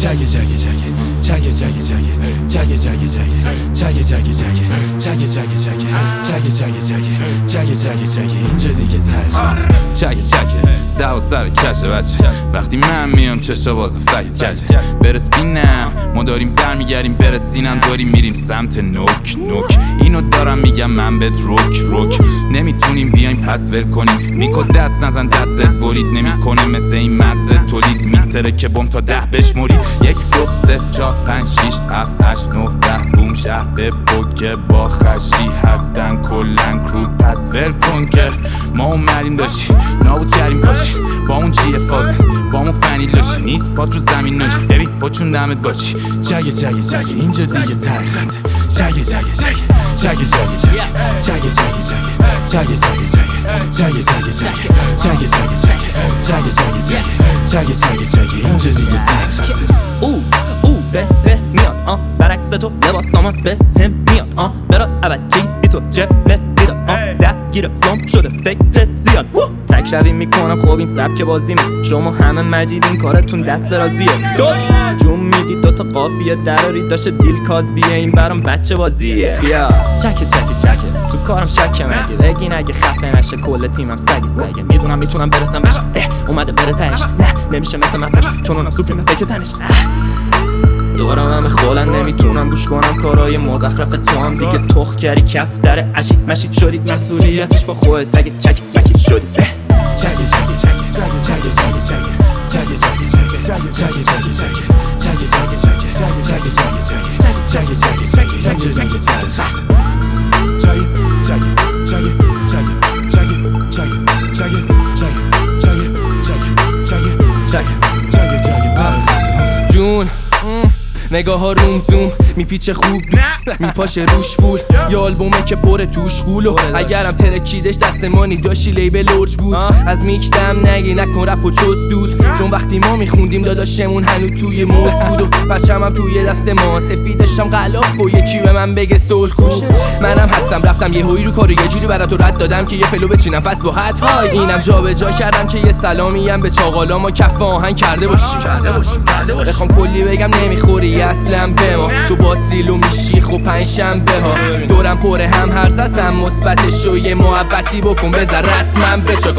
جگه جگه جگه جگه جگه جگه جگه جگه جگه جگه جگه جگه جگه جگه جگه جگه جگه اینجا دیگه تلخ جگه جگه ده و سر کشه بچه وقتی من میام چشا باز فقیت کجه برس بینم ما داریم برمیگردیم برسینم داریم میریم سمت نوک نوک اینو دارم میگم من بهت روک نمیتونیم بیایم پس ول کنیم میکل دست نزن دستت برید نمیکنه مثل این مغز تولید میتره که بم تا 10 بشمرید 1 2 3 4 5 6 7 8 9 10 بوم شهر به پوکه با خشی هستن کلن کرود پس ول کن که ما اومدیم داشتی نابود کردیم کاشی با اون چیه فازه با اون فنی لاشی نیست پات رو زمین ناشی ببین پاچون دمت باشی جگه جگه جگه اینجا دیگه ترخت جگه جگه جگه جگه جگه جگه جگه جگه جگه جگه جگه جگه جگه جگه اینجا دیگه ترخت به میاد برعکس تو لباسامم به هم میاد برات عوضی بی تو جبه میداد درگیر فلوم شده فکرت زیاد تک روی میکنم خب این سبک بازیمه شما همه مجیدین کارتون دست رازیه دوست جون میدید دوتا قافیه دراری داشته بیل کازبیه این برام بچه بازیه بیا چکه تو کارم شکه مگه بگین اگه خفه نشه کل تیمم سگه میدونم میتونم برسم بهش اومده بره تهش نه نمیشه مثل مفش چون اونم سوپریم فکر تنش دورم همه خولن نمیتونم گوش کنم کارای مزخرف تو هم دیگه تخ کردی کف داره عشی مشی شدی مسئولیتش با خودت تگه چکی مکی شدی جون نگاه ها روم زوم میپیچه خوب میپاشه روش بول یه آلبومه که پر توش غولو اگرم ترکیدش دستمانی داشتی لیبل لورج بود از میک دم نگی نکن رپ و چوز دود چون وقتی ما میخوندیم داداشمون هنو توی موز بود و پرچمم توی دست ما سفیدشم غلاف و یکی به من بگه سول کوش منم هستم رفتم یه هوی رو کارو یه جوری برات رد دادم که یه فلو بچینم فس با حد های اینم جا به جا کردم که یه سلامی هم به چاقالا ما کف آهنگ کرده باشیم بخوام کلی بگم نمیخوری اصلا به ما تو باتریلو میشیخ و 5 شنبه ها دورم پر هم هر زستم مثبتش و یه محبتی بکن بذار رسمم بچه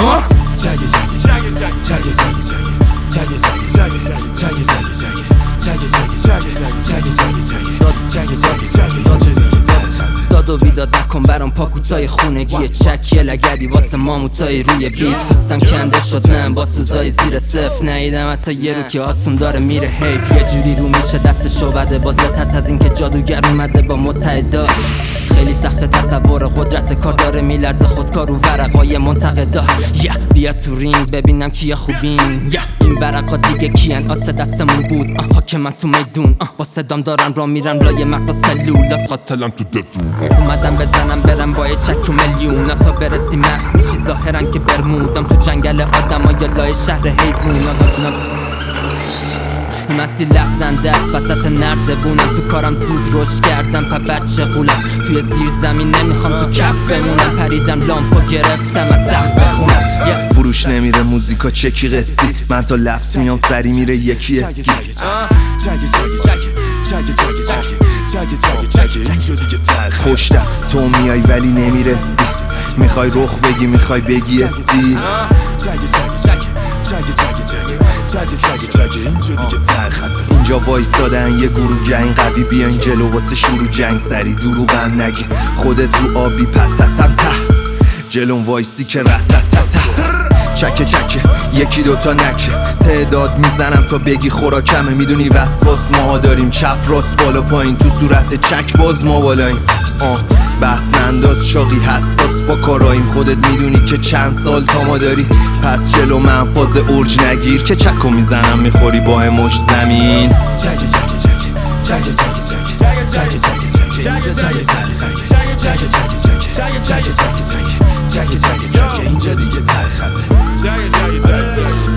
داد و بیداد نکن برام پاکوتای خونگیه چک یه لگدی واسه ماموتای روی بیت پستم کنده شد نه با سوزای زیر صفر نیدم حتی یه رو که آسون داره میره حیف یه جوری رو میشه دستشو بده باز ترس از این که جادوگر اومده با متحدا خیلی سخت تصور قدرت کار داره میلرزه خودکار رو ورقای منتقدا بیا تو رینگ ببینم کیا خوبین این ورقا دیگه کیان آست دستمون بود حاکم من تو میدون با صدام دارن را میرن لای مغز سلولات قاتلم تو دتون اومدم بزنم برم با یه چک و میلیون تا برسی محو میشی ظاهرن که برمودم تو جنگل آدم ها یا لای شهر حیوون مسیح لغزنده است وسط نردبونم تو کارم زود روش کردم پا بچه قولم توی زیر زمین نمیخوام تو کف بمونم پریدم لامپو گرفتم از سقف بخونم فروش نمیره موزیکا چکی قسطی من تا لفظ میام سری میره یکی اسکی پشتم تو میای ولی نمیرسی میخوای رخ بگی میخوای بگی استی اینجا وایستادن یه گروه گنگ قوی بیاین جلو واسه شروع جنگ سری دروغم نگی خودت رو آبی پتتم ته جلوم وایسی که رتتتت چکه یکی دوتا نکه تعداد میزنم تا بگی خوراکمه میدونی وسواس ما داریم چپ راست بالا پایین تو صورت چک باز ما بالاییم بحث ننداز شاقی حساس با کاراییم خودت میدونی که چند سال تا ما داری پس جلو من فاز ارج نگیر که چکو میزنم میخوری با مش زمین اینجا دیگه تلخت